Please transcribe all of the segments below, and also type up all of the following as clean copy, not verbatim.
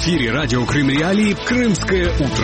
эфире радио Крым Реалии «Крымское утро».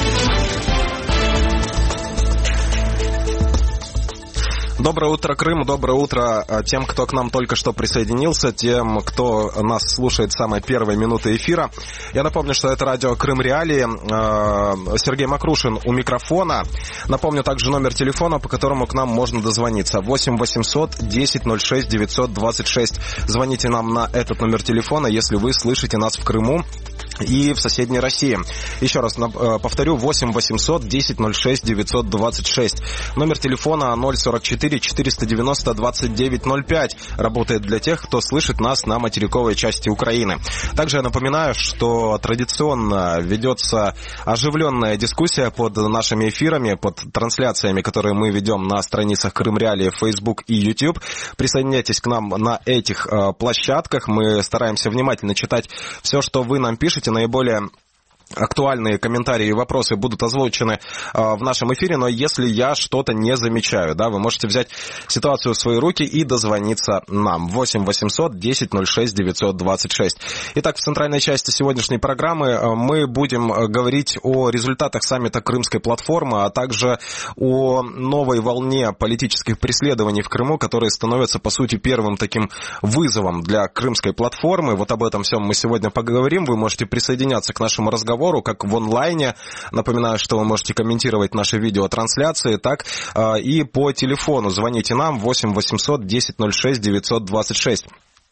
Доброе утро, Крым, доброе утро тем, кто к нам только что присоединился, тем, кто нас слушает с самой первой минуты эфира. Я напомню, что это радио Крым Реалии, Сергей Макрушин у микрофона. Напомню также номер телефона, по которому к нам можно дозвониться. 8 800 10 06 926. Звоните нам на этот номер телефона, если вы слышите нас в Крыму и в соседней России. Еще раз повторю, 8 800 10 06 926. Номер телефона 044 490 2905 работает для тех, кто слышит нас на материковой части Украины. Также я напоминаю, что традиционно ведется оживленная дискуссия под нашими эфирами, под трансляциями, которые мы ведем на страницах Крым Реалии, Facebook и YouTube. Присоединяйтесь к нам на этих площадках. Мы стараемся внимательно читать все, что вы нам пишете. Наиболее актуальные комментарии и вопросы будут озвучены в нашем эфире, но если я что-то не замечаю, да, вы можете взять ситуацию в свои руки и дозвониться нам. 8 800 10 06 926. Итак, в центральной части сегодняшней программы мы будем говорить о результатах саммита Крымской платформы, а также о новой волне политических преследований в Крыму, которые становятся, по сути, первым таким вызовом для Крымской платформы. Вот об этом всем мы сегодня поговорим. Вы можете присоединяться к нашему разговору как в онлайне. Напоминаю, что вы можете комментировать наши видеотрансляции, так и по телефону. Звоните нам 8 800 10 06 926.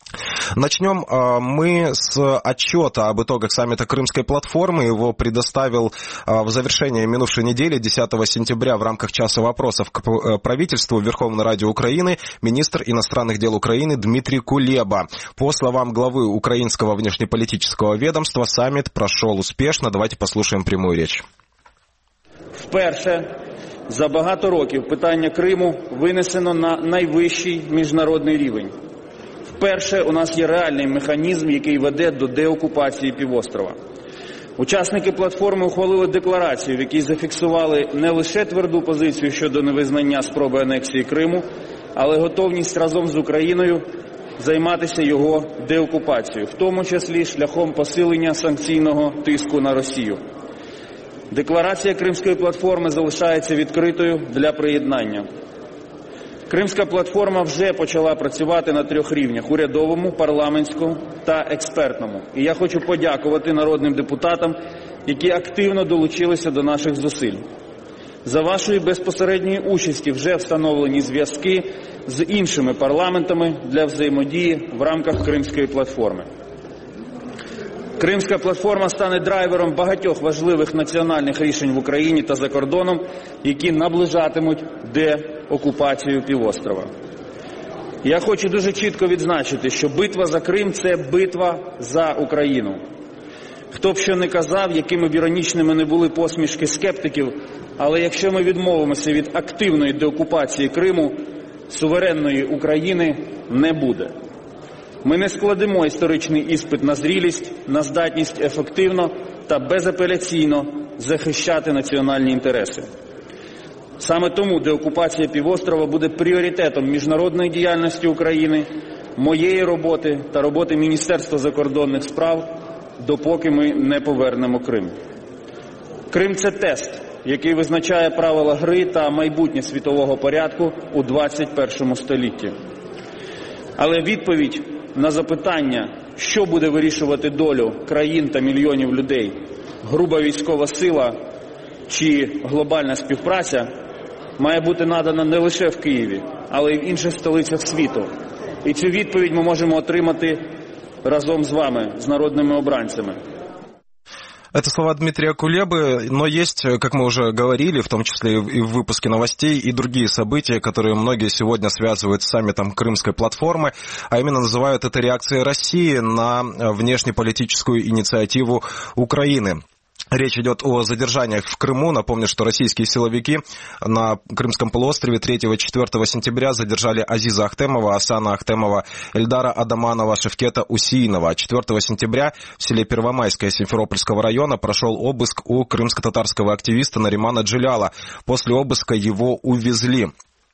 Начнем мы с отчета об итогах саммита Крымской платформы. Его предоставил в завершении минувшей недели, 10 сентября, в рамках часа вопросов к правительству Верховной Ради Украины министр иностранных дел Украины Дмитрий Кулеба. По словам главы украинского внешнеполитического ведомства, саммит прошел успешно. Давайте послушаем прямую речь. Вперше за багато років питання Криму винесено на найвищий міжнародний рівень. Вперше у нас є реальний механізм, який веде до деокупації півострова. Учасники платформи ухвалили декларацію, в якій зафіксували не лише тверду позицію щодо невизнання спроби анексії Криму, але готовність разом з Україною займатися його деокупацією, в тому числі шляхом посилення санкційного тиску на Росію. Декларація Кримської платформи залишається відкритою для приєднання. Кримська платформа вже почала працювати на 3 рівнях – урядовому, парламентському та експертному. І я хочу подякувати народним депутатам, які активно долучилися до наших зусиль. За вашої безпосередньої участі вже встановлені зв'язки з іншими парламентами для взаємодії в рамках Кримської платформи. Кримська платформа стане драйвером багатьох важливих національних рішень в Україні та за кордоном, які наближатимуть деокупацію півострова. Я хочу дуже чітко відзначити, що битва за Крим – це битва за Україну. Хто б що не казав, якими б іронічними не були посмішки скептиків, але якщо ми відмовимося від активної деокупації Криму, суверенної України не буде. Ми не складемо історичний іспит на зрілість, на здатність ефективно та безапеляційно захищати національні інтереси. Саме тому деокупація півострова буде пріоритетом міжнародної діяльності України, моєї роботи та роботи Міністерства закордонних справ, допоки ми не повернемо Крим. Крим – це тест, який визначає правила гри та майбутнє світового порядку у 21 столітті. Але відповідь на запитання, що буде вирішувати долю країн та мільйонів людей, груба військова сила чи глобальна співпраця, має бути надана не лише в Києві, але й в інших столицях світу. І цю відповідь ми можемо отримати разом з вами, з народними обранцями. Это слова Дмитрия Кулебы, но есть, как мы уже говорили, в том числе и в выпуске новостей, и другие события, которые многие сегодня связывают с саммитом Крымской платформы, а именно называют это реакцией России на внешнеполитическую инициативу Украины. Речь идет о задержаниях в Крыму. Напомню, что российские силовики на Крымском полуострове 3-4 сентября задержали Азиза Ахтемова, Асана Ахтемова, Эльдара Адаманова, Шевкета Усиинова. 4 сентября в селе Первомайское Симферопольского района прошел обыск у крымско-татарского активиста Наримана Джиляла. После обыска его увезли.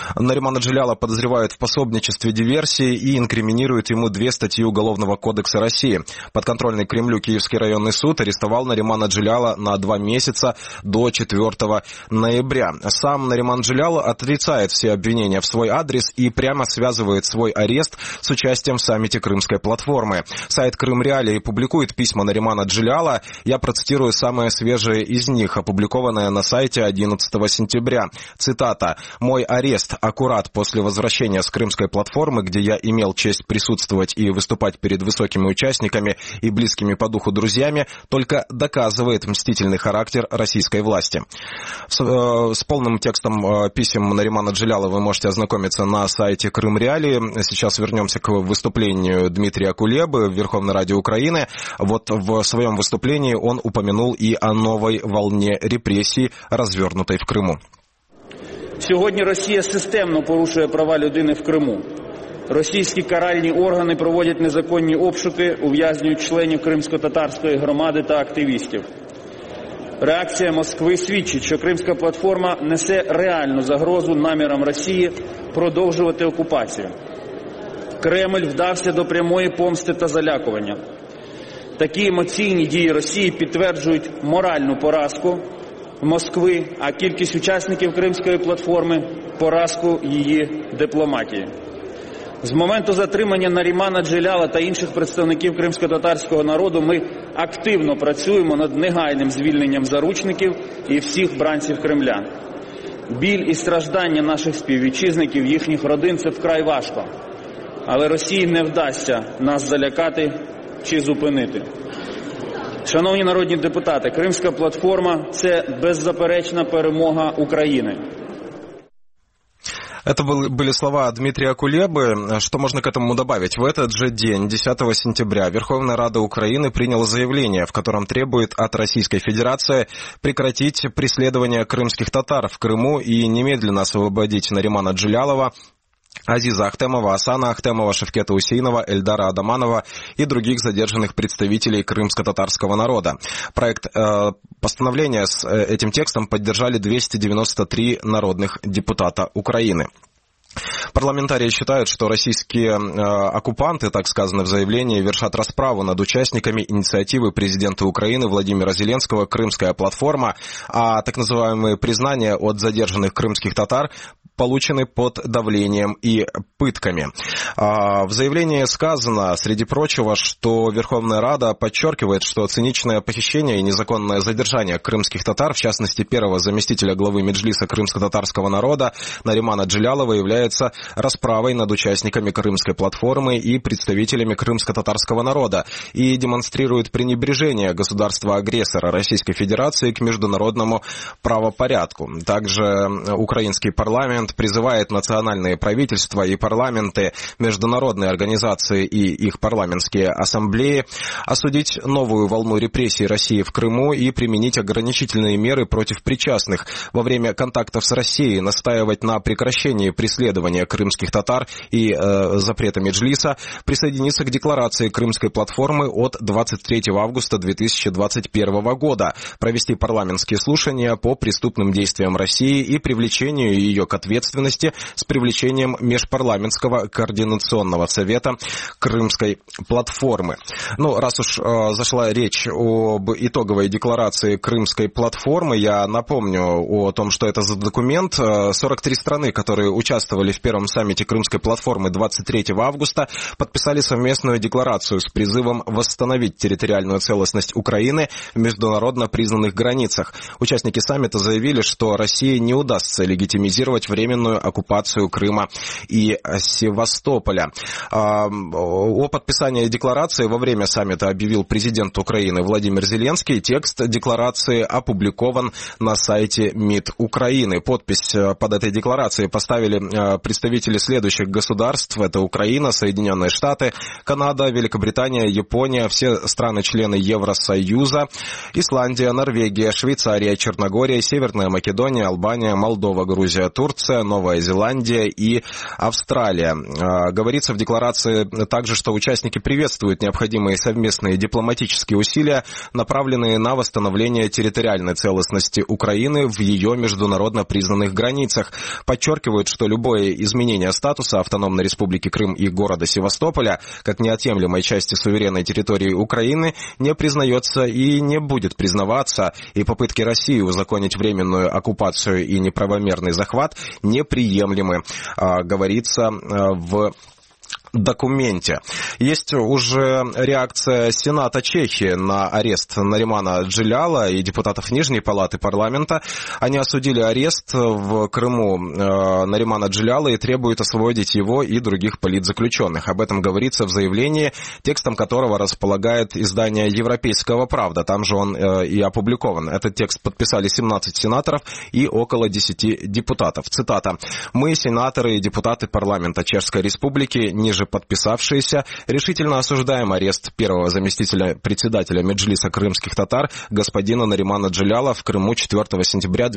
Наримана Джиляла подозревают в пособничестве диверсии и инкриминируют ему 2 статьи Уголовного кодекса России. Подконтрольный Кремлю Киевский районный суд арестовал Наримана Джиляла на 2 месяца до 4 ноября. Сам Нариман Джилял отрицает все обвинения в свой адрес и прямо связывает свой арест с участием в саммите Крымской платформы. Сайт Крым Реалии публикует письма Наримана Джиляла. Я процитирую самое свежее из них, опубликованное на сайте 11 сентября. Цитата. «Мой арест аккурат после возвращения с Крымской платформы, где я имел честь присутствовать и выступать перед высокими участниками и близкими по духу друзьями, только доказывает мстительный характер российской власти». С полным текстом писем Наримана Джиляла вы можете ознакомиться на сайте Крым Реалии. Сейчас вернемся к выступлению Дмитрия Кулебы в Верховной Раде Украины. Вот в своем выступлении он упомянул и о новой волне репресий, развернутой в Криму. Сьогодні Росія системно порушує права людини в Криму. Російські каральні органи проводять незаконні обшуки, ув'язнюють членів кримсько-татарської громади та активістів. Реакція Москви свідчить, що Кримська платформа несе реальну загрозу намірам Росії продовжувати окупацію. Кремль вдався до прямої помсти та залякування. Такі емоційні дії Росії підтверджують моральну поразку Москви, а кількість учасників Кримської платформи – поразку її дипломатії. З моменту затримання Нарімана Джиляла та інших представників кримсько-татарського народу ми активно працюємо над негайним звільненням заручників і всіх бранців Кремля. Біль і страждання наших співвітчизників, їхніх родин – це вкрай важко. Але Росії не вдасться нас залякати чи зупинити. Шановні народні депутати, Кримська платформа – це беззаперечна перемога України. Это были слова Дмитрия Кулебы. Что можно к этому добавить? В этот же день, 10 сентября, Верховная Рада Украины приняла заявление, в котором требует от Российской Федерации прекратить преследование крымских татар в Крыму и немедленно освободить Наримана Джилялова, Азиза Ахтемова, Асана Ахтемова, Шевкета Усейнова, Эльдара Адаманова и других задержанных представителей крымско-татарского народа. Проект постановления с этим текстом поддержали 293 народных депутата Украины. Парламентарии считают, что российские оккупанты, так сказано в заявлении, вершат расправу над участниками инициативы президента Украины Владимира Зеленского «Крымская платформа», а так называемые признания от задержанных крымских татар получены под давлением и пытками. В заявлении сказано, среди прочего, что Верховная Рада подчеркивает, что циничное похищение и незаконное задержание крымских татар, в частности первого заместителя главы Меджлиса крымско-татарского народа Наримана Джилялова, является расправой над участниками Крымской платформы и представителями крымско-татарского народа и демонстрирует пренебрежение государства-агрессора Российской Федерации к международному правопорядку. Также украинский парламент призывает национальные правительства и парламенты, международные организации и их парламентские ассамблеи осудить новую волну репрессий России в Крыму и применить ограничительные меры против причастных во время контактов с Россией, настаивать на прекращении преследования крымских татар и запрета Меджлиса, присоединиться к декларации Крымской платформы от 23 августа 2021 года, провести парламентские слушания по преступным действиям России и привлечению ее к ответственности с привлечением Межпарламентского координационного совета Крымской платформы. Ну, раз уж зашла речь об итоговой декларации Крымской платформы, я напомню о том, что это за документ. 43 страны, которые участвовали в первом саммите Крымской платформы 23 августа, подписали совместную декларацию с призывом восстановить территориальную целостность Украины в международно признанных границах. Участники саммита заявили, что России не удастся легитимизировать временную оккупацию Крыма и Севастополя. О подписании декларации во время саммита объявил президент Украины Владимир Зеленский. Текст декларации опубликован на сайте МИД Украины. Подпись под этой декларацией поставили представители следующих государств. Это Украина, Соединенные Штаты, Канада, Великобритания, Япония, все страны-члены Евросоюза, Исландия, Норвегия, Швейцария, Черногория, Северная Македония, Албания, Молдова, Грузия, Турция, Турция, Новая Зеландия и Австралия. Говорится в декларации также, что участники приветствуют необходимые совместные дипломатические усилия, направленные на восстановление территориальной целостности Украины в ее международно признанных границах. Подчеркивают, что любое изменение статуса Автономной Республики Крым и города Севастополя как неотъемлемой части суверенной территории Украины не признается и не будет признаваться, и попытки России узаконить временную оккупацию и неправомерный захват неприемлемы, говорится в документе. Есть уже реакция Сената Чехии на арест Наримана Джиляла и депутатов Нижней палаты парламента. Они осудили арест в Крыму Наримана Джиляла и требуют освободить его и других политзаключенных. Об этом говорится в заявлении, текстом которого располагает издание «Европейского правда». Там же он и опубликован. Этот текст подписали 17 сенаторов и около 10 депутатов. Цитата. «Мы, сенаторы и депутаты парламента Чешской Республики, ниже подписавшиеся, решительно осуждаем арест первого заместителя председателя Меджлиса крымских татар господина Наримана Джиляла в Крыму 4 сентября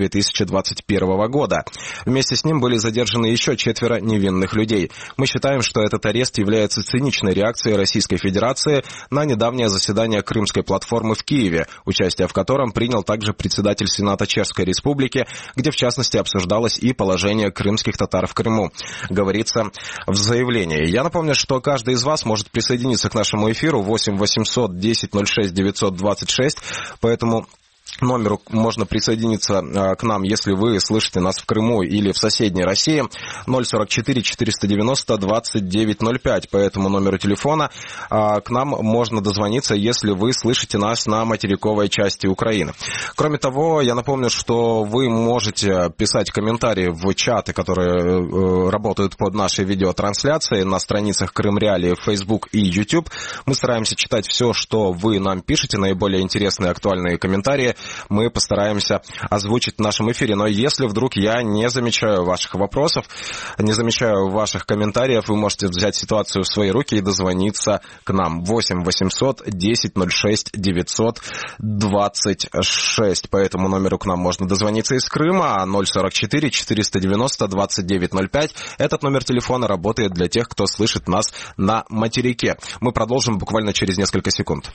2021 года. Вместе с ним были задержаны еще 4 невинных людей. Мы считаем, что этот арест является циничной реакцией Российской Федерации на недавнее заседание Крымской платформы в Киеве, участие в котором принял также председатель Сената Чешской Республики, где в частности обсуждалось и положение крымских татар в Крыму», говорится в заявлении. Я напомню, что каждый из вас может присоединиться к нашему эфиру 8 800 10 06 926, поэтому номеру можно присоединиться к нам, если вы слышите нас в Крыму или в соседней России. 044 490 2905. По этому номеру телефона к нам можно дозвониться, если вы слышите нас на материковой части Украины. Кроме того, я напомню, что вы можете писать комментарии в чаты, которые работают под нашей видеотрансляцией на страницах Крым Реалии в Facebook и YouTube. Мы стараемся читать все, что вы нам пишете, наиболее интересные актуальные комментарии мы постараемся озвучить в нашем эфире. Но если вдруг я не замечаю ваших вопросов, не замечаю ваших комментариев, вы можете взять ситуацию в свои руки и дозвониться к нам. 8 800 10 06 926. По этому номеру к нам можно дозвониться из Крыма, а 044 490 2905. Этот номер телефона работает для тех, кто слышит нас на материке. Мы продолжим буквально через несколько секунд.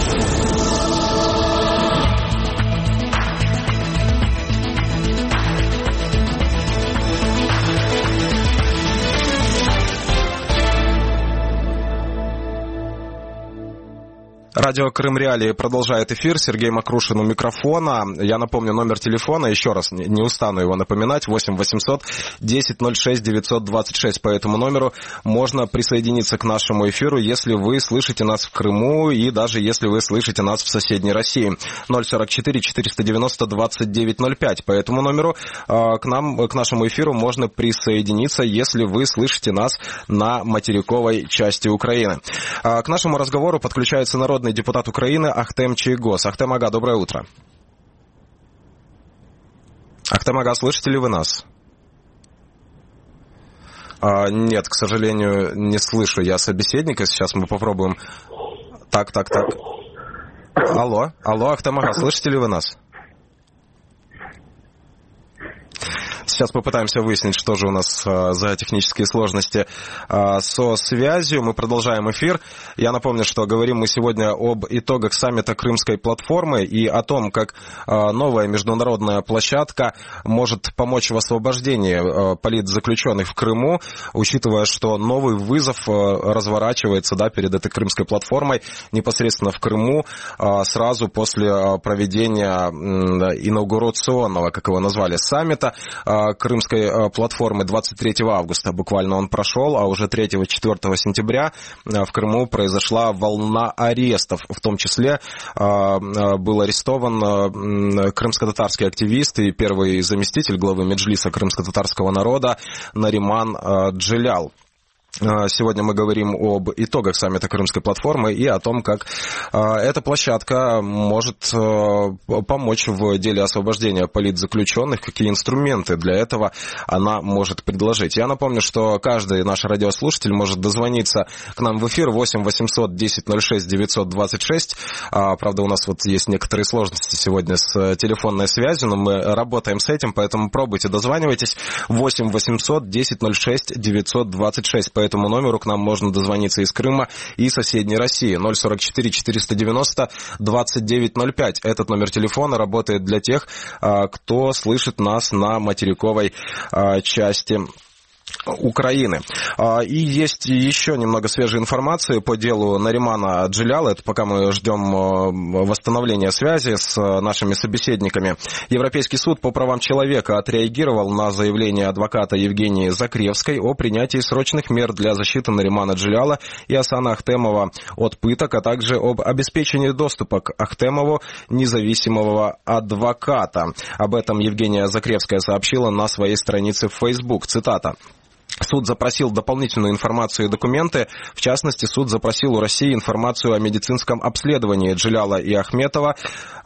Радио Крым Реалии продолжает эфир. Сергей Макрушин у микрофона. Я напомню номер телефона, еще раз не устану его напоминать, 8 800 10 06 926. По этому номеру можно присоединиться к нашему эфиру, если вы слышите нас в Крыму и даже если вы слышите нас в соседней России. 044 490 2905. По этому номеру к нашему эфиру можно присоединиться, если вы слышите нас на материковой части Украины. К нашему разговору подключается народный депутат Украины Ахтем Чийгоз. Ахтем ага, доброе утро. Ахтем ага, слышите ли вы нас? Нет, к сожалению, не слышу я собеседника. Сейчас мы попробуем. Так. Алло, Ахтем ага, слышите ли вы нас? Сейчас попытаемся выяснить, что же у нас за технические сложности со связью. Мы продолжаем эфир. Я напомню, что говорим мы сегодня об итогах саммита Крымской платформы и о том, как новая международная площадка может помочь в освобождении политзаключенных в Крыму, учитывая, что новый вызов разворачивается перед этой Крымской платформой непосредственно в Крыму сразу после проведения инаугурационного, как его назвали, саммита Крымской платформы 23 августа. Буквально он прошел, а уже 3-4 сентября в Крыму произошла волна арестов. В том числе был арестован крымско-татарский активист и первый заместитель главы Меджлиса крымско-татарского народа Нариман Джилял. Сегодня мы говорим об итогах саммита Крымской платформы и о том, как эта площадка может помочь в деле освобождения политзаключенных, какие инструменты для этого она может предложить. Я напомню, что каждый наш радиослушатель может дозвониться к нам в эфир 8 800 10 06 926. Правда, у нас вот есть некоторые сложности сегодня с телефонной связью, но мы работаем с этим, поэтому пробуйте, дозванивайтесь. 8 800 10 06 926. По этому номеру к нам можно дозвониться из Крыма и соседней России. 044 490 2905. Этот номер телефона работает для тех, кто слышит нас на материковой части Украины. И есть еще немного свежей информации по делу Наримана Джиляла. Это пока мы ждем восстановления связи с нашими собеседниками. Европейский суд по правам человека отреагировал на заявление адвоката Евгении Закревской о принятии срочных мер для защиты Наримана Джиляла и Асана Ахтемова от пыток, а также об обеспечении доступа к Ахтемову независимого адвоката. Об этом Евгения Закревская сообщила на своей странице в Facebook. Цитата. Суд запросил дополнительную информацию и документы. В частности, суд запросил у России информацию о медицинском обследовании Джиляла и Ахтемова,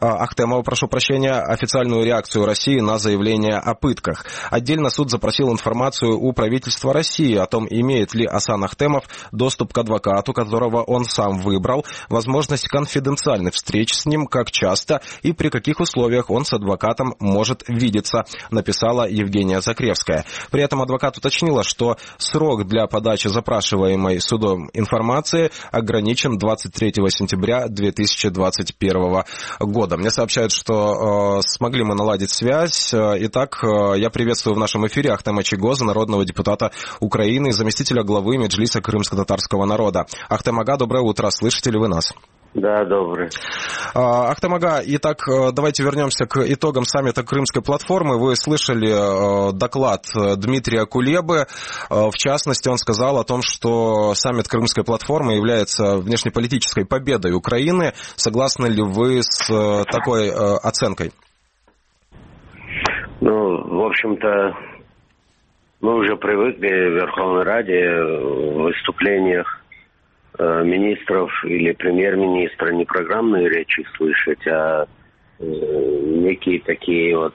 официальную реакцию России на заявление о пытках. Отдельно суд запросил информацию у правительства России о том, имеет ли Асан Ахтемов доступ к адвокату, которого он сам выбрал, возможность конфиденциальных встреч с ним, как часто и при каких условиях он с адвокатом может видеться, написала Евгения Закревская. При этом адвокат уточнила, что срок для подачи запрашиваемой судом информации ограничен 23 сентября 2021 года. Мне сообщают, что смогли мы наладить связь. Итак, я приветствую в нашем эфире Ахтема Чийгоза, народного депутата Украины, заместителя главы Меджлиса крымско-татарского народа. Ахтем ага, доброе утро. Слышите ли вы нас? Да, добрый. Ахтем ага, итак, давайте вернемся к итогам саммита Крымской платформы. Вы слышали доклад Дмитрия Кулебы. В частности, он сказал о том, что саммит Крымской платформы является внешнеполитической победой Украины. Согласны ли вы с такой оценкой? В общем-то, мы уже привыкли в Верховной Раде в выступлениях министров или премьер-министра не программные речи слышать, а некие такие вот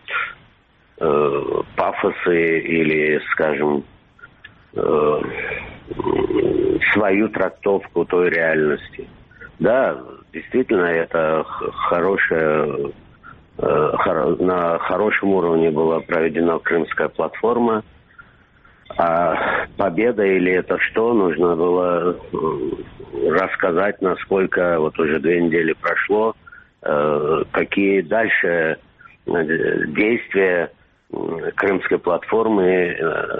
пафосы или, скажем, свою трактовку той реальности. Да, действительно, это на хорошем уровне была проведена Крымская платформа. А победа или это что, нужно было рассказать, насколько вот уже 2 недели прошло, какие дальше действия Крымской платформы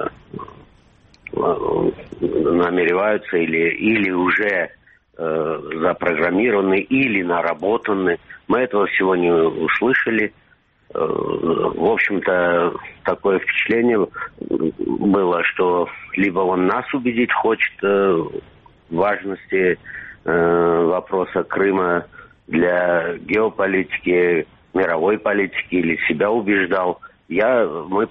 намереваются или уже запрограммированы, или наработаны. Мы этого всего не услышали. В общем-то, такое впечатление было, что либо он нас убедить хочет в важности вопроса Крыма для геополитики, мировой политики, или себя убеждал. Мы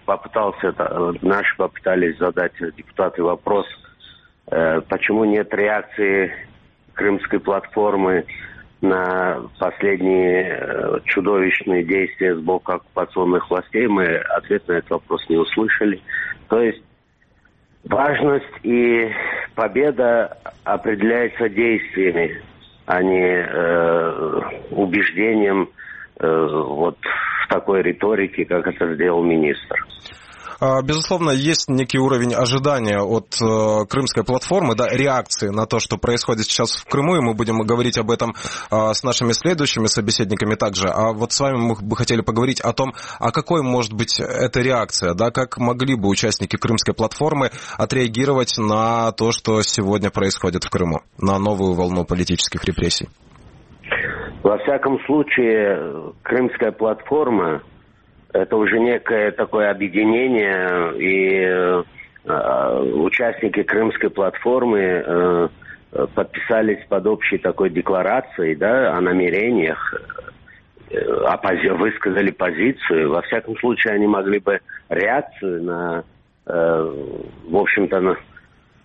попытались задать депутаты вопрос, почему нет реакции Крымской платформы на последние чудовищные действия с боку оккупационных властей. Мы ответ на этот вопрос не услышали. То есть важность и победа определяются действиями, а не убеждением вот в такой риторике, как это сделал министр. Безусловно, есть некий уровень ожидания от Крымской платформы, да, реакции на то, что происходит сейчас в Крыму, и мы будем говорить об этом с нашими следующими собеседниками также. А вот с вами мы бы хотели поговорить о том, а какой может быть эта реакция, да, как могли бы участники Крымской платформы отреагировать на то, что сегодня происходит в Крыму, на новую волну политических репрессий? Во всяком случае, Крымская платформа — это уже некое такое объединение, и участники Крымской платформы подписались под общей такой декларацией, да, о намерениях, высказали позицию. Во всяком случае, они могли бы реакцию на, в общем-то,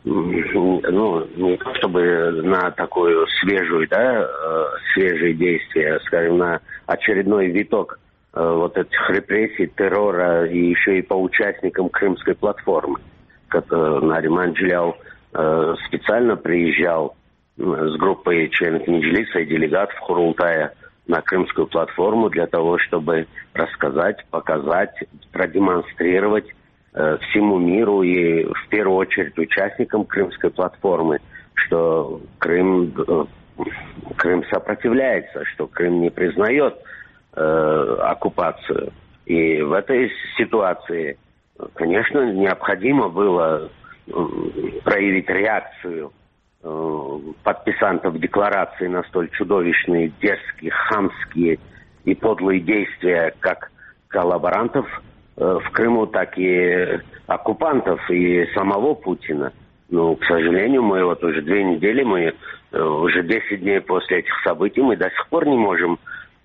не то чтобы на такую свежие действия, скажем, на очередной виток вот этих репрессий, террора и еще и по участникам Крымской платформы. Нариман Джилял специально приезжал с группой членов Меджлиса и делегатов Курултая на Крымскую платформу для того, чтобы рассказать, показать, продемонстрировать всему миру и в первую очередь участникам Крымской платформы, что Крым сопротивляется, что Крым не признает оккупацию. И в этой ситуации, конечно, необходимо было проявить реакцию подписантов декларации на столь чудовищные, дерзкие, хамские и подлые действия как коллаборантов в Крыму, так и оккупантов и самого Путина. К сожалению, мы вот уже 2 недели, уже 10 дней после этих событий, мы до сих пор не можем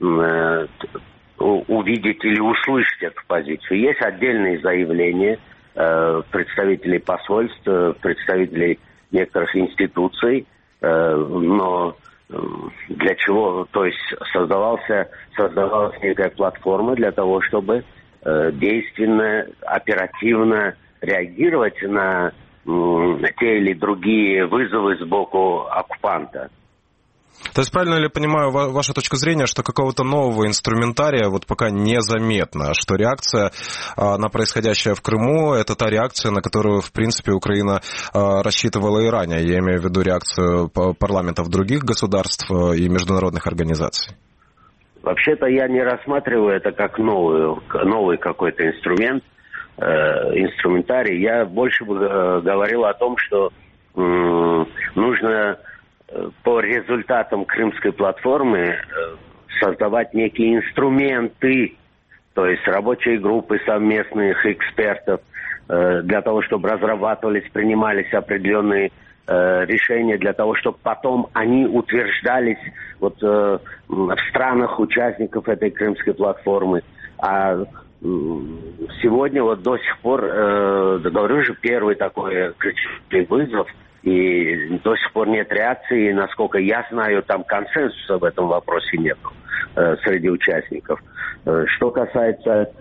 увидеть или услышать эту позицию. Есть отдельные заявления представителей посольств, представителей некоторых институций, но для чего? То есть создавалась некая платформа для того, чтобы действенно, оперативно реагировать на те или другие вызовы сбоку оккупанта. То есть правильно ли я понимаю вашу точку зрения, что какого-то нового инструментария вот пока незаметно, что реакция на происходящее в Крыму – это та реакция, на которую, в принципе, Украина рассчитывала и ранее? Я имею в виду реакцию парламентов других государств и международных организаций. Вообще-то я не рассматриваю это как новый какой-то инструментарий. Я больше бы говорил о том, что нужно по результатам Крымской платформы создавать некие инструменты, то есть рабочие группы совместных экспертов, для того, чтобы разрабатывались, принимались определенные решения, для того, чтобы потом они утверждались в странах участников этой Крымской платформы. А сегодня до сих пор, говорю же, первый такой критический вызов, и до сих пор нет реакции, и, насколько я знаю, там консенсуса в этом вопросе нет среди участников. Что касается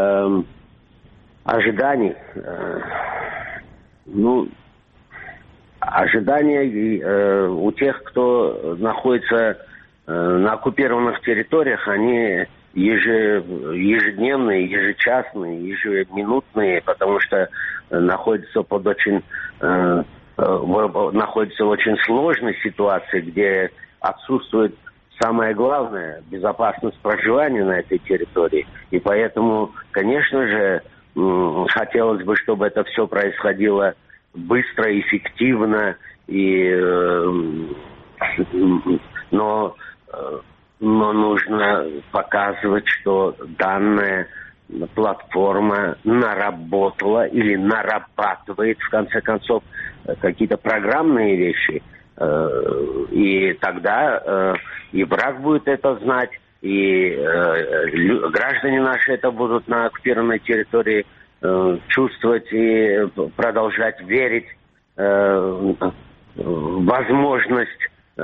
ожиданий, ожидания у тех, кто находится на оккупированных территориях, они ежедневные, ежечасные, ежеминутные, потому что находятся в очень сложной ситуации, где отсутствует самое главное – безопасность проживания на этой территории. И поэтому, конечно же, хотелось бы, чтобы это все происходило быстро, эффективно, но нужно показывать, что данная платформа наработала или нарабатывает, в конце концов, какие-то программные вещи. И тогда и враг будет это знать, и граждане наши это будут на оккупированной территории чувствовать и продолжать верить в возможность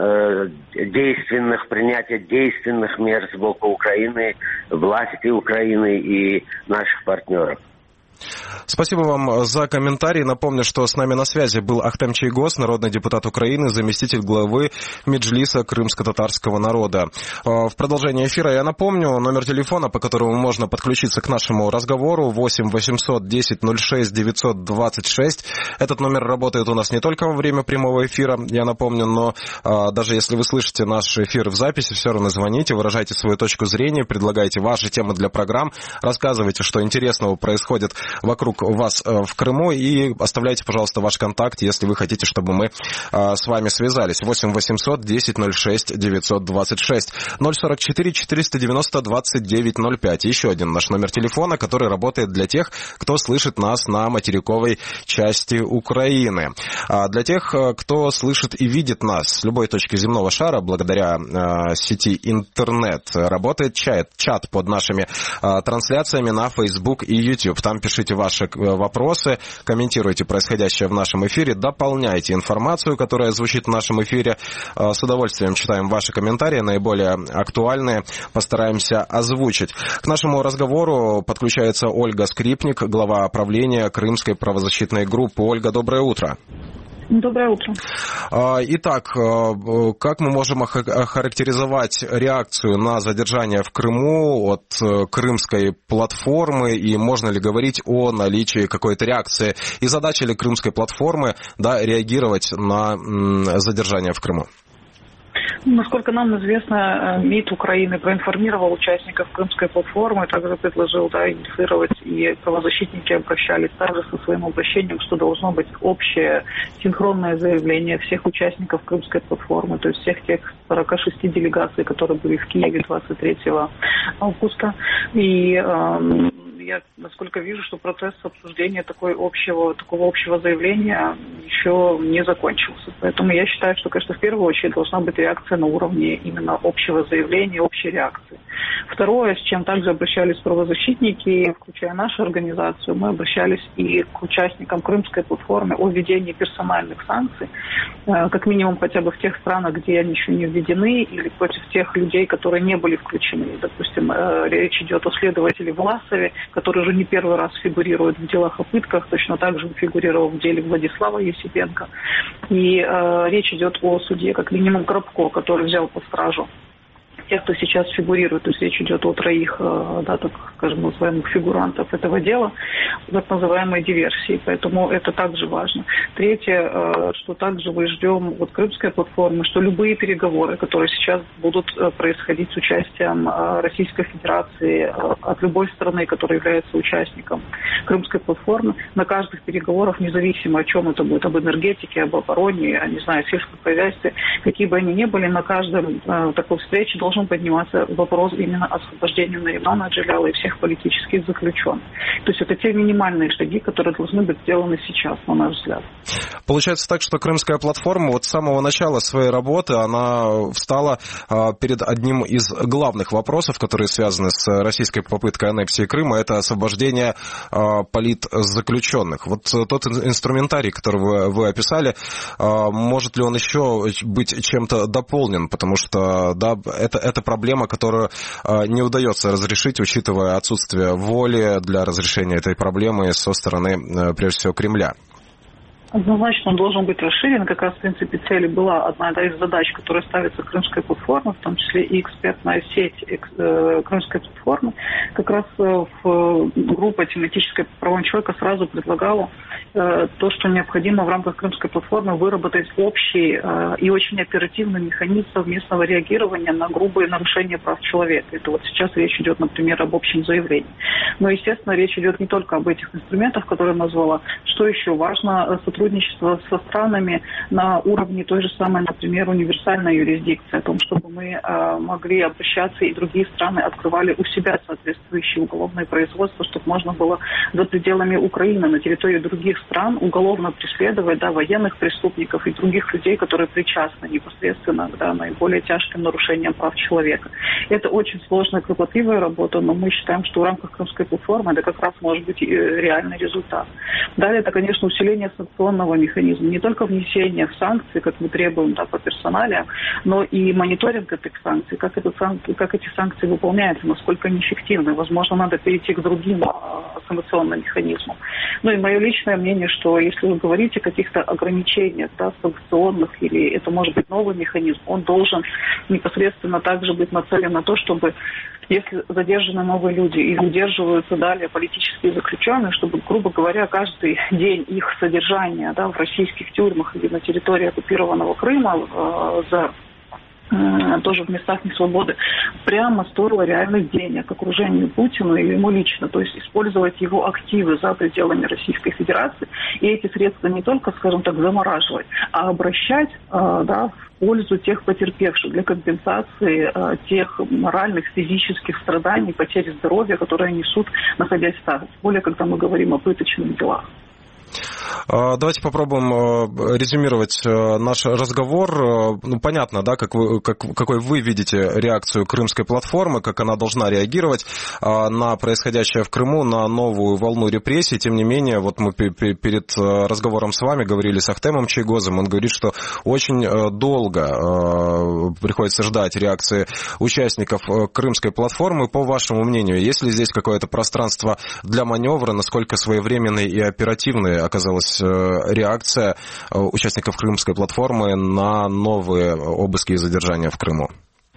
принятия действенных мер с боку Украины, власти Украины и наших партнеров. Спасибо вам за комментарий. Напомню, что с нами на связи был Ахтем Чийгоз, народный депутат Украины, заместитель главы Меджлиса крымско-татарского народа. В продолжение эфира я напомню номер телефона, по которому можно подключиться к нашему разговору, 8 800 10 06 926. Этот номер работает у нас не только во время прямого эфира, я напомню, но даже если вы слышите наш эфир в записи, все равно звоните, выражайте свою точку зрения, предлагайте ваши темы для программ, рассказывайте, что интересного происходит вокруг вас в Крыму, и оставляйте, пожалуйста, ваш контакт, если вы хотите, чтобы мы с вами связались. 8 800 10 06 926. 044 490 2905. Еще один наш номер телефона, который работает для тех, кто слышит нас на материковой части Украины. Для тех, кто слышит и видит нас с любой точки земного шара, благодаря сети интернет, работает чат под нашими трансляциями на Facebook и YouTube. Там пишите ваши ваши вопросы, комментируйте происходящее в нашем эфире, дополняйте информацию, которая звучит в нашем эфире. С удовольствием читаем ваши комментарии, наиболее актуальные, постараемся озвучить. К нашему разговору подключается Ольга Скрипник, глава правления Крымской правозащитной группы. Ольга, доброе утро. Доброе утро. Итак, как мы можем охарактеризовать реакцию на задержание в Крыму от крымской платформы, и можно ли говорить о наличии какой-то реакции? И задача ли крымской платформы, да, реагировать на задержание в Крыму? Насколько нам известно, МИД Украины проинформировал участников Крымской платформы, также предложил инициировать, и правозащитники обращались также со своим обращением, что должно быть общее синхронное заявление всех участников Крымской платформы, то есть всех тех 46 делегаций, которые были в Киеве 23 августа. И я, насколько вижу, что процесс обсуждения такого общего заявления еще не закончился. Поэтому я считаю, что, конечно, в первую очередь должна быть реакция на уровне именно общего заявления, общей реакции. Второе, с чем также обращались правозащитники, включая нашу организацию, мы обращались и к участникам Крымской платформы о введении персональных санкций, как минимум хотя бы в тех странах, где они еще не введены, или против тех людей, которые не были включены. Допустим, речь идет о следователе Власове, который уже не первый раз фигурирует в делах о пытках, точно так же он фигурировал в деле Владислава Есипенко. И речь идет о судье, как минимум, Коробко, который взял под стражу тех, кто сейчас фигурирует, то есть речь идет о троих, так скажем, называемых фигурантов этого дела, так называемой диверсии, поэтому это также важно. Третье, что также мы ждем от Крымской платформы, что любые переговоры, которые сейчас будут происходить с участием Российской Федерации от любой страны, которая является участником Крымской платформы, на каждых переговорах, независимо о чем это будет, об энергетике, об обороне, я не знаю, сельском хозяйстве, какие бы они ни были, на каждом такой встрече должен подниматься вопрос именно о освобождении Наримана Джеляла и всех политических заключенных. То есть это те минимальные шаги, которые должны быть сделаны сейчас, на наш взгляд. Получается так, что Крымская платформа вот с самого начала своей работы, она встала перед одним из главных вопросов, которые связаны с российской попыткой аннексии Крыма, это освобождение политзаключенных. Вот тот инструментарий, который вы описали, может ли он еще быть чем-то дополнен, потому что это проблема, которую не удается разрешить, учитывая отсутствие воли для разрешения этой проблемы со стороны, прежде всего, Кремля. Однозначно он должен быть расширен. Как раз, в принципе, цель была одна из задач, которая ставится Крымской платформой, в том числе и экспертная сеть Крымской платформы. Как раз группа тематическая по правам человека сразу предлагала то, что необходимо в рамках Крымской платформы выработать общий и очень оперативный механизм совместного реагирования на грубые нарушения прав человека. Это вот сейчас речь идет, например, об общем заявлении. Но, естественно, речь идет не только об этих инструментах, которые я назвала. Что еще важно? Сотрудничество со странами на уровне той же самой, например, универсальной юрисдикции, о том, чтобы мы могли обращаться, и другие страны открывали у себя соответствующие уголовные производства, чтобы можно было за пределами Украины, на территории других стран уголовно преследовать военных преступников и других людей, которые причастны непосредственно к наиболее тяжким нарушениям прав человека. Это очень сложная, кропотливая работа, но мы считаем, что в рамках Крымской платформы это как раз может быть реальный результат. Далее это, конечно, усиление санкционного механизма, не только внесение санкций, как мы требуем по персоналиям, но и мониторинг этих санкций, как эти санкции выполняются, насколько они эффективны. Возможно, надо перейти к другим санкционным механизмам. Ну и мое личное мнение, что если вы говорите о каких-то ограничениях санкционных, или это может быть новый механизм, он должен непосредственно также быть нацелен на то, чтобы, если задержаны новые люди и задерживаются далее политические заключенные, чтобы, грубо говоря, каждый день их содержания в российских тюрьмах или на территории оккупированного Крыма тоже в местах несвободы, прямо стоило реальных денег окружению Путину или ему лично, то есть использовать его активы за пределами Российской Федерации, и эти средства не только, скажем так, замораживать, а обращать в пользу тех потерпевших, для компенсации тех моральных, физических страданий, потери здоровья, которые несут, находясь там, тем более, когда мы говорим о пыточных делах. Давайте попробуем резюмировать наш разговор. Ну, понятно, да, какой вы видите реакцию Крымской платформы, как она должна реагировать на происходящее в Крыму, на новую волну репрессий. Тем не менее, вот мы перед разговором с вами говорили с Ахтемом Чайгозом, он говорит, что очень долго приходится ждать реакции участников Крымской платформы. По вашему мнению, есть ли здесь какое-то пространство для маневра, насколько своевременной и оперативной оказалась реакция участников Крымской платформы на новые обыски и задержания в Крыму?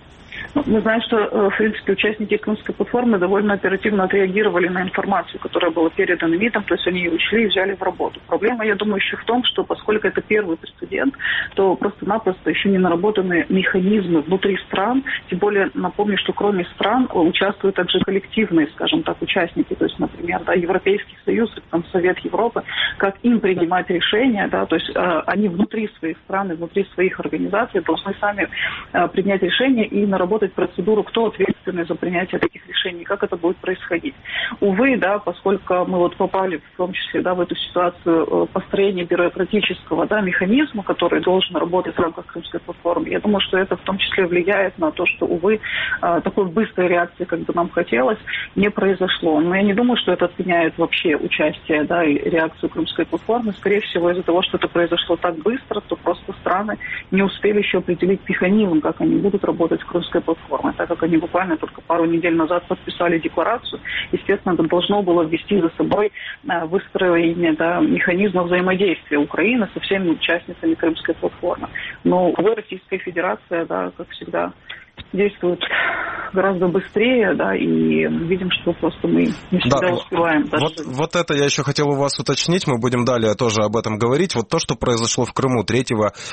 Мы знаем, что, в принципе, участники Крымской платформы довольно оперативно отреагировали на информацию, которая была передана МИДом, то есть они ее учли и взяли в работу. Проблема, я думаю, еще в том, что поскольку это первый прецедент, то просто-напросто еще не наработаны механизмы внутри стран, тем более напомню, что кроме стран участвуют также коллективные, скажем так, участники, то есть, например, да, Европейский Союз, там, Совет Европы, как им принимать решения, да, то есть они внутри своих стран и внутри своих организаций должны сами принять решения и наработать процедуру, кто ответственный за принятие таких решений, как это будет происходить. Увы, да, поскольку мы вот попали в том числе, да, в эту ситуацию построения бюрократического, да, механизма, который должен работать в рамках Крымской платформы, я думаю, что это в том числе влияет на то, что, увы, такой быстрой реакции, как бы нам хотелось, не произошло. Но я не думаю, что это отменяет вообще участие, да, и реакцию Крымской платформы. Скорее всего, из-за того, что это произошло так быстро, то просто страны не успели еще определить механизм, как они будут работать в Крымской платформе. Так как они буквально только пару недель назад подписали декларацию, естественно, это должно было ввести за собой выстроение, да, механизма взаимодействия Украины со всеми участницами Крымской платформы. Но, увы, Российская Федерация, да, как всегда, действует гораздо быстрее, да, и видим, что просто мы не всегда успеваем. Вот это я еще хотел у вас уточнить, мы будем далее тоже об этом говорить. Вот то, что произошло в Крыму 3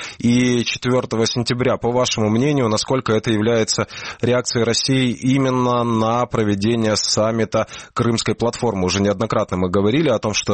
и 4 сентября, по вашему мнению, насколько это является реакцией России именно на проведение саммита Крымской платформы? Уже неоднократно мы говорили о том, что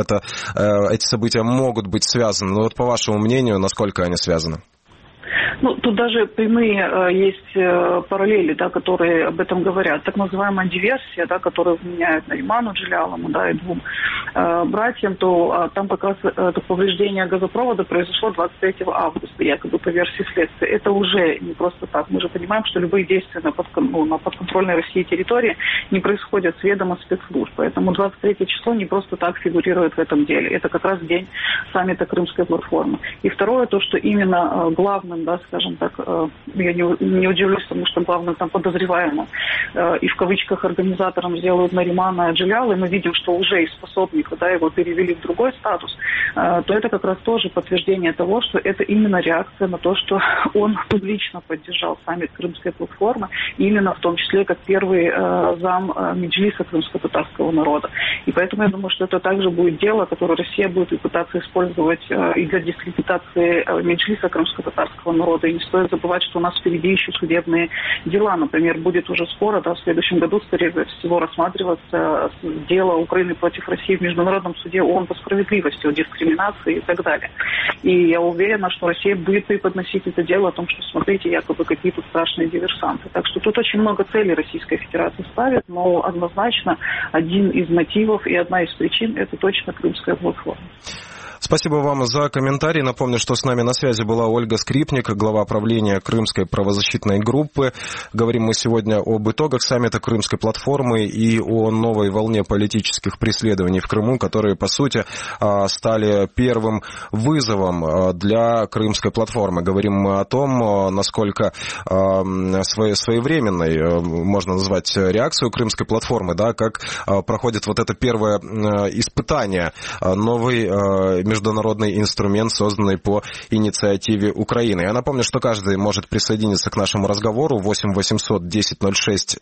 эти события могут быть связаны, но вот по вашему мнению, насколько они связаны? Ну, тут даже прямые есть параллели, да, которые об этом говорят. Так называемая диверсия, да, которую вменяют Нариману Джелялову, да, и 2 братьям, то там как раз это повреждение газопровода произошло 23 августа, якобы по версии следствия. Это уже не просто так. Мы же понимаем, что любые действия на подконтрольной России территории не происходят с ведома спецслужб. Поэтому 23 число не просто так фигурирует в этом деле. Это как раз день саммита Крымской платформы. И второе, то, что именно главным, да, скажем так, я не удивлюсь, потому что главным там подозреваемым и в кавычках организатором сделают Наримана Джелялова, и мы видим, что уже из способника, да, его перевели в другой статус, то это как раз тоже подтверждение того, что это именно реакция на то, что он публично поддержал саммит Крымской платформы, именно в том числе как первый зам Меджлиса крымско-татарского народа. И поэтому я думаю, что это также будет дело, которое Россия будет пытаться использовать и для дискредитации Меджлиса крымско-татарского народа. И не стоит забывать, что у нас впереди еще судебные дела. Например, будет уже скоро, да, в следующем году, скорее всего, рассматриваться дело Украины против России в Международном суде ООН по справедливости, о дискриминации и так далее. И я уверена, что Россия будет преподносить это дело о том, что, смотрите, якобы какие-то страшные диверсанты. Так что тут очень много целей Российская Федерация ставит, но однозначно один из мотивов и одна из причин – это точно Крымская платформа. Спасибо вам за комментарий. Напомню, что с нами на связи была Ольга Скрипник, глава правления Крымской правозащитной группы. Говорим мы сегодня об итогах саммита Крымской платформы и о новой волне политических преследований в Крыму, которые, по сути, стали первым вызовом для Крымской платформы. Говорим мы о том, насколько своевременной можно назвать реакцию Крымской платформы, да, как проходит вот это первое испытание, новый международный инструмент, созданный по инициативе Украины. Я напомню, что каждый может присоединиться к нашему разговору 8 800 10 06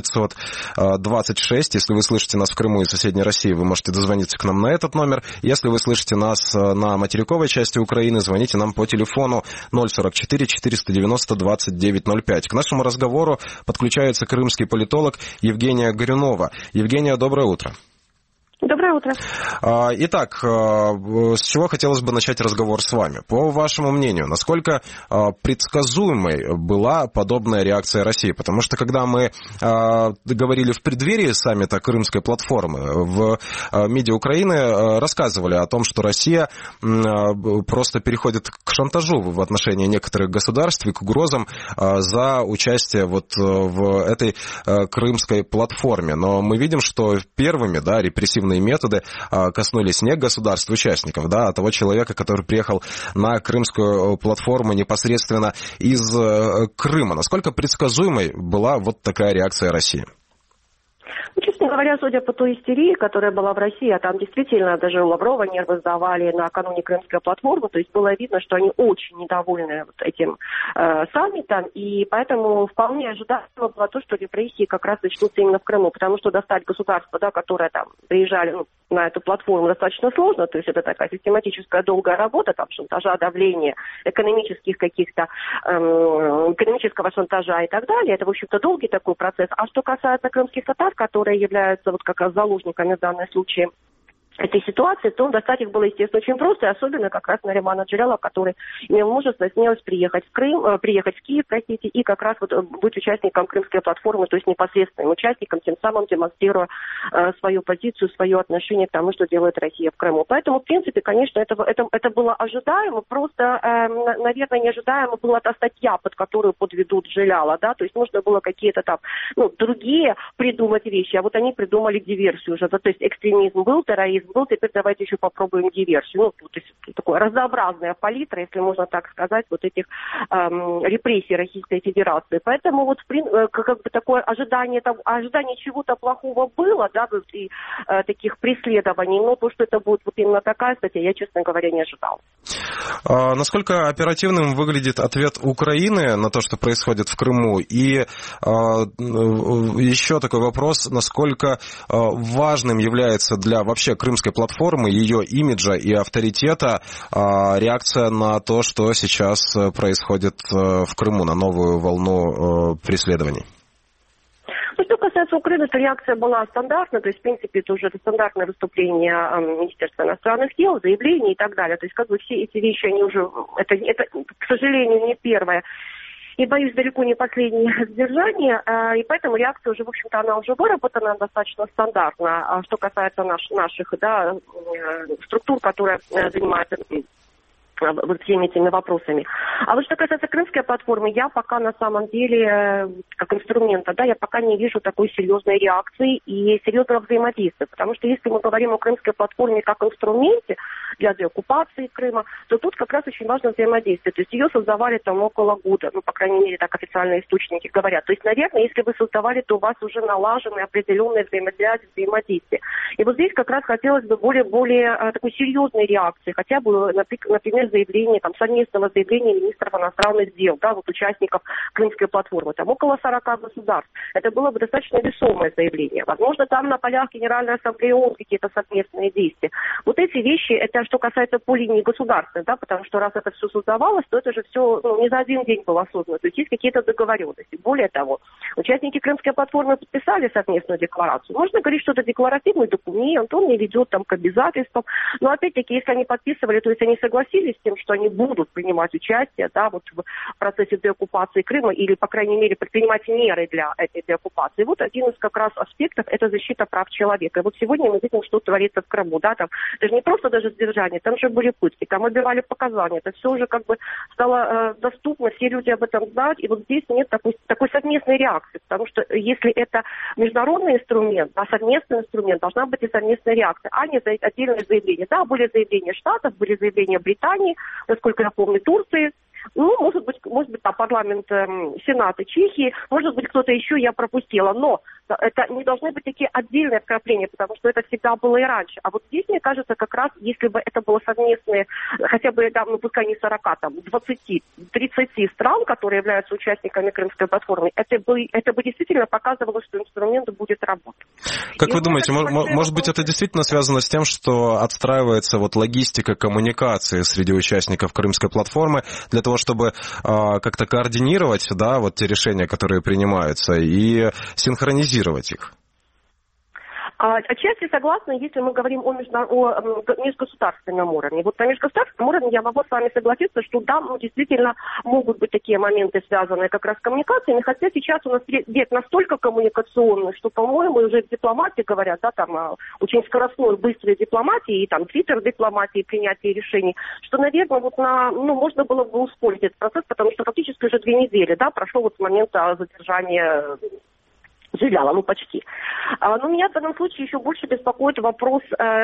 926. Если вы слышите нас в Крыму и соседней России, вы можете дозвониться к нам на этот номер. Если вы слышите нас на материковой части Украины, звоните нам по телефону 044 490 2905. К нашему разговору подключается крымский политолог Евгения Горюнова. Евгения, доброе утро. Доброе утро. Итак, с чего хотелось бы начать разговор с вами? По вашему мнению, насколько предсказуемой была подобная реакция России? Потому что, когда мы говорили в преддверии саммита Крымской платформы, в МИДе Украины рассказывали о том, что Россия просто переходит к шантажу в отношении некоторых государств и к угрозам за участие вот в этой Крымской платформе. Но мы видим, что первыми, да, репрессивные методы коснулись не государств-участников, да, а того человека, который приехал на Крымскую платформу непосредственно из Крыма. Насколько предсказуемой была вот такая реакция России? Честно говоря, судя по той истерии, которая была в России, а там действительно даже у Лаврова нервы сдавали накануне Крымской платформы, то есть было видно, что они очень недовольны вот этим саммитом, и поэтому вполне ожидаемо было то, что репрессии как раз начнутся именно в Крыму, потому что достать государство, да, которое там приезжали на эту платформу, достаточно сложно, то есть это такая систематическая долгая работа, там шантажа, давления, экономических каких-то, экономического шантажа и так далее, это, в общем-то, долгий такой процесс. А что касается крымских татар, которые являются вот как раз заложниками в данном случае этой ситуации, то достать их было, естественно, очень просто, и особенно как раз Наримана Джалялова, который имел мужество, смелость приехать в Крым, приехать в Киев, простите, и как раз вот быть участником Крымской платформы, то есть непосредственным участником, тем самым демонстрируя свою позицию, свое отношение к тому, что делает Россия в Крыму. Поэтому, в принципе, конечно, это было ожидаемо, просто, наверное, неожидаемо была та статья, под которую подведут Джалялова, да, то есть нужно было какие-то там, другие придумать вещи, а вот они придумали диверсию уже, да, то есть экстремизм был, терроризм был, теперь давайте еще попробуем диверсию. То есть такая разнообразная палитра, если можно так сказать, вот этих репрессий Российской Федерации. Поэтому вот как бы такое ожидание чего-то плохого было, да, и таких преследований, но то, что это будет вот именно такая статья, я, честно говоря, не ожидала. Насколько оперативным выглядит ответ Украины на то, что происходит в Крыму? И еще такой вопрос, насколько важным является для вообще Крымской платформы, ее имиджа и авторитета реакция на то, что сейчас происходит в Крыму, на новую волну преследований? Что касается Украины, то реакция была стандартная, то есть, в принципе, это уже стандартное выступление Министерства иностранных дел, заявления и так далее. То есть, как бы все эти вещи, они уже, это к сожалению, не первое. И, боюсь, далеко не последнее сдержание, и поэтому реакция уже, в общем-то, она уже выработана достаточно стандартно. Что касается наших, да, структур, которые занимаются вот всеми этими вопросами. А вот что касается Крымской платформы, я пока на самом деле, как инструмента, да, я пока не вижу такой серьезной реакции и серьезного взаимодействия, потому что если мы говорим о Крымской платформе как инструменте для деоккупации Крыма, то тут как раз очень важно взаимодействие. То есть ее создавали там около года, по крайней мере, так официальные источники говорят. То есть, наверное, если вы создавали, то у вас уже налажены определенные взаимодействия. И вот здесь как раз хотелось бы более такой серьезной реакции, хотя бы, например, заявление, там, совместного заявления министров иностранных дел, да, вот участников Крымской платформы, там около 40 государств. Это было бы достаточно весомое заявление. Возможно, там на полях Генеральной Ассамблеи ООН какие-то совместные действия. Вот эти вещи, это что касается по линии государственной, да, потому что раз это все создавалось, то это же все не за один день было создано, то есть какие-то договоренности. Более того, участники Крымской платформы подписали совместную декларацию. Можно говорить, что это декларативный документ, он не ведет там к обязательствам, но опять-таки, если они подписывали, то есть они согласились с тем, что они будут принимать участие, да, вот в процессе деоккупации Крыма или, по крайней мере, предпринимать меры для этой деоккупации. Вот один из как раз аспектов – это защита прав человека. И вот сегодня мы видим, что творится в Крыму, да, там, это же не просто даже сдержание, там же были пытки, там убивали показания, это все уже как бы стало доступно, все люди об этом знают, и вот здесь нет такой совместной реакции, потому что если это международный инструмент, а совместный инструмент, должна быть и совместная реакция, а не отдельное заявление. Да, были заявления Штатов, были заявления Британии, насколько я помню, Турции, может быть, там парламент Сената Чехии, может быть, кто-то еще, я пропустила, но это не должны быть такие отдельные вкрапления, потому что это всегда было и раньше. А вот здесь, мне кажется, как раз, если бы это было совместные, хотя бы, да, пускай не 40, там, 20, 30 стран, которые являются участниками Крымской платформы, это бы действительно показывало, что инструмент будет работать. Как вы думаете, может быть, это действительно связано с тем, что отстраивается вот логистика коммуникации среди участников Крымской платформы для того, чтобы как-то координировать, да, вот те решения, которые принимаются, и синхронизировать их? Отчасти согласна, если мы говорим о межгосударственном уровне. Вот на межгосударственном уровне я могу с вами согласиться, что да, действительно могут быть такие моменты, связанные как раз с коммуникациями, хотя сейчас у нас век настолько коммуникационный, что, по-моему, уже в дипломатии говорят, да, там очень скоростной, быстрой дипломатии, и там твиттер-дипломатии, принятие решений, что, наверное, вот можно было бы ускорить этот процесс, потому что фактически уже 2 недели, да, прошло вот с момента задержания Жиляла, почти. Но меня в данном случае еще больше беспокоит вопрос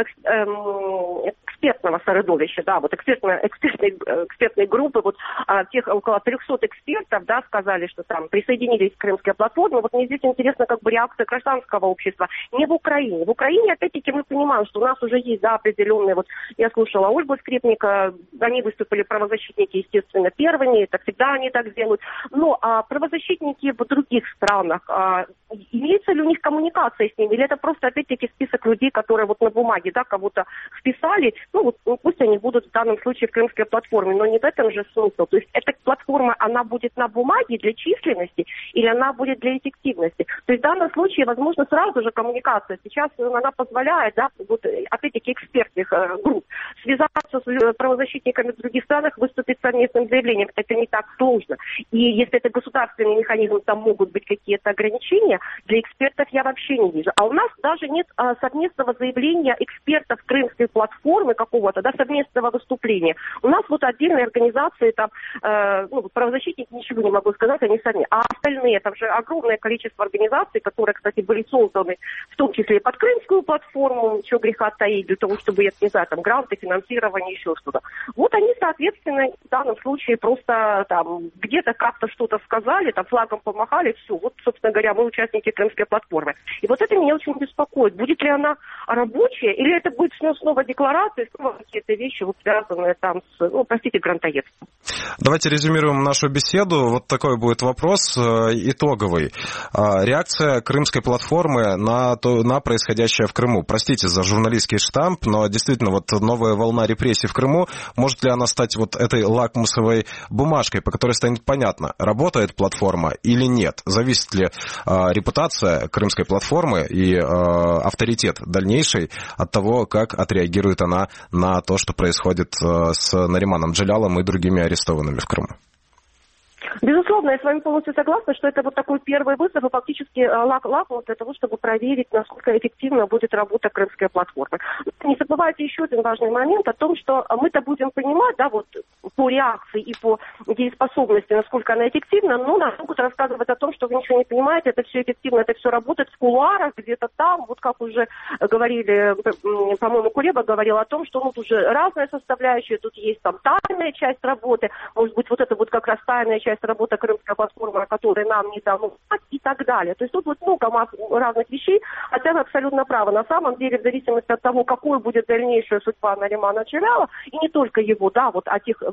экспертного сородовища, да, вот экспертной группы, вот тех около 300 экспертов, да, сказали, что там присоединились к Крымской платформе. Вот мне здесь интересно как бы реакция гражданского общества, не в Украине. В Украине, опять-таки, мы понимаем, что у нас уже есть, да, определенные, вот я слушала Ольгу Скрипника, они выступили, правозащитники, естественно, первыми, это всегда они так делают. Но правозащитники в других странах, имеется ли у них коммуникация с ними, или это просто, опять-таки, список людей, которые вот на бумаге, да, кого-то вписали, пусть они будут в данном случае в Крымской платформе, но не в этом же смысл. То есть эта платформа, она будет на бумаге для численности, или она будет для эффективности. То есть в данном случае, возможно, сразу же коммуникация. Сейчас она позволяет, да, вот, опять-таки, экспертных групп связаться с правозащитниками в других странах, выступить с совместным заявлением. Это не так сложно. И если это государственный механизм, там могут быть какие-то ограничения, для экспертов я вообще не вижу. А у нас даже нет совместного заявления экспертов Крымской платформы какого-то, да, совместного выступления. У нас вот отдельные организации, там, правозащитники, ничего не могу сказать, они сами. А остальные, там же огромное количество организаций, которые, кстати, были созданы, в том числе и под Крымскую платформу, чего греха таить, для того, чтобы, я не знаю, там, гранты, финансирование, еще что-то. Вот они, соответственно, в данном случае просто там где-то как-то что-то сказали, там, флагом помахали, все. Вот, собственно говоря, мы участники Крымской платформы. И вот это меня очень беспокоит. Будет ли она рабочая, или это будет снова декларация, снова какие-то вещи, вот, связанные там с, грантоедством. Давайте резюмируем нашу беседу. Вот такой будет вопрос итоговый. Реакция Крымской платформы на происходящее в Крыму. Простите за журналистский штамп, но действительно вот новая волна репрессий в Крыму, может ли она стать вот этой лакмусовой бумажкой, по которой станет понятно, работает платформа или нет? Зависит ли репутация Крымской платформы и авторитет дальнейший от того, как отреагирует она на то, что происходит с Нариманом Джелялом и другими арестованными в Крыму? Безусловно, я с вами полностью согласна, что это вот такой первый вызов и фактически лакмус для того, чтобы проверить, насколько эффективно будет работа Крымской платформы. Не забывайте еще один важный момент о том, что мы-то будем понимать, да, вот по реакции и по дееспособности, насколько она эффективна, но нам могут рассказывать о том, что вы ничего не понимаете, это все эффективно, это все работает в кулуарах, где-то там, вот как уже говорили, по-моему, Кулеба говорил о том, что тут уже разные составляющие, тут есть там тайная часть работы, может быть, вот это вот как раз тайная часть работы Крымской платформы, о которой нам не дано знать, и так далее. То есть тут вот много разных вещей, хотя вы абсолютно правы. На самом деле, в зависимости от того, какой будет дальнейшая судьба Наримана Джеляла, и не только его, да, вот о тех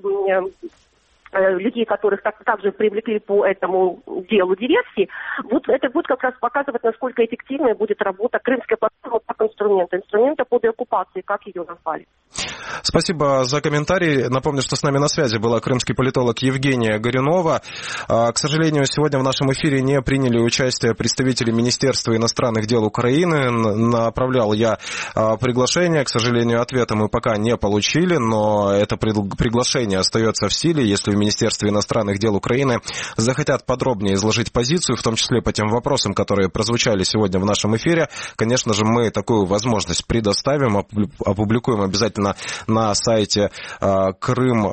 людей, которых также привлекли по этому делу диверсии, вот это будет как раз показывать, насколько эффективной будет работа Крымской платформы как инструмента по деоккупации, как ее назвали. Спасибо за комментарий. Напомню, что с нами на связи была крымский политолог Евгения Горюнова. К сожалению, сегодня в нашем эфире не приняли участие представители Министерства иностранных дел Украины. Направлял я приглашение. К сожалению, ответа мы пока не получили, но это приглашение остается в силе. Если в Министерстве иностранных дел Украины захотят подробнее изложить позицию, в том числе по тем вопросам, которые прозвучали сегодня в нашем эфире, конечно же, мы такую возможность предоставим, опубликуем обязательно на сайте Крым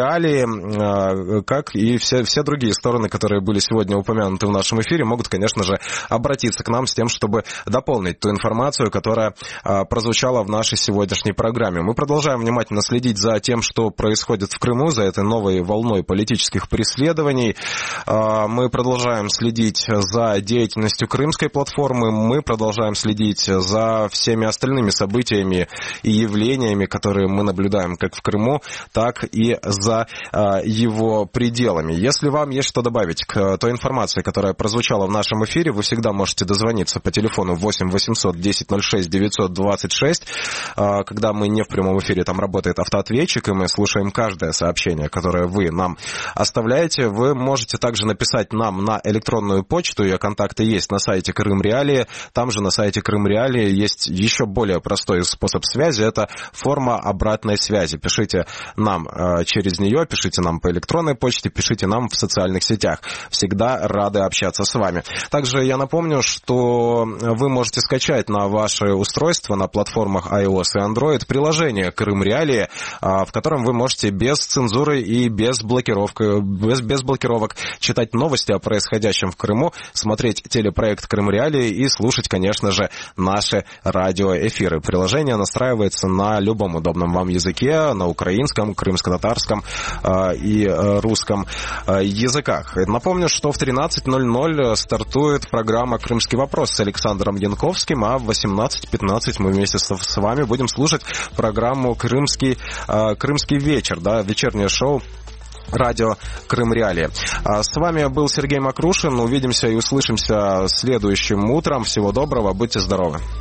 Реалии, как и все другие стороны, которые были сегодня упомянуты в нашем эфире, могут, конечно же, обратиться к нам с тем, чтобы дополнить ту информацию, которая прозвучала в нашей сегодняшней программе. Мы продолжаем внимательно следить за тем, что происходит в Крыму, за этой новой волной политических преследований. Мы продолжаем следить за деятельностью Крымской платформы, мы продолжаем следить за всеми остальными событиями и явлениями, которые мы наблюдаем как в Крыму, так и за его пределами. Если вам есть что добавить к той информации, которая прозвучала в нашем эфире, вы всегда можете дозвониться по телефону 8 800 10 06 926. Когда мы не в прямом эфире, там работает автоответчик, и мы слушаем каждое сообщение, которое вы нам оставляете. Вы можете также написать нам на электронную почту, ее контакты есть на сайте Крым Реалии. Там же на сайте Крым Реалии есть еще более простой способ связи, это форма обратной связи. Пишите нам через нее, пишите нам по электронной почте, пишите нам в социальных сетях. Всегда рады общаться с вами. Также я напомню, что вы можете скачать на ваше устройство на платформах iOS и Android приложение Крым Реалии, в котором вы можете без цензуры и без блокировок читать новости о происходящем в Крыму, смотреть телепроект Крым Реалии и слушать, конечно же, наши радиоэфиры. Приложение настраивается на любом удобном вам языке, на украинском, крымско-татарском и русском языках. Напомню, что в 13:00 стартует программа «Крымский вопрос» с Александром Янковским, а в 18:15 мы вместе с вами будем слушать программу «Крымский вечер», да, вечернее шоу радио Крым Реалии. С вами был Сергей Макрушин. Увидимся и услышимся следующим утром. Всего доброго, будьте здоровы.